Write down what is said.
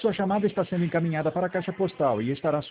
Sua chamada está sendo encaminhada para a caixa postal e estará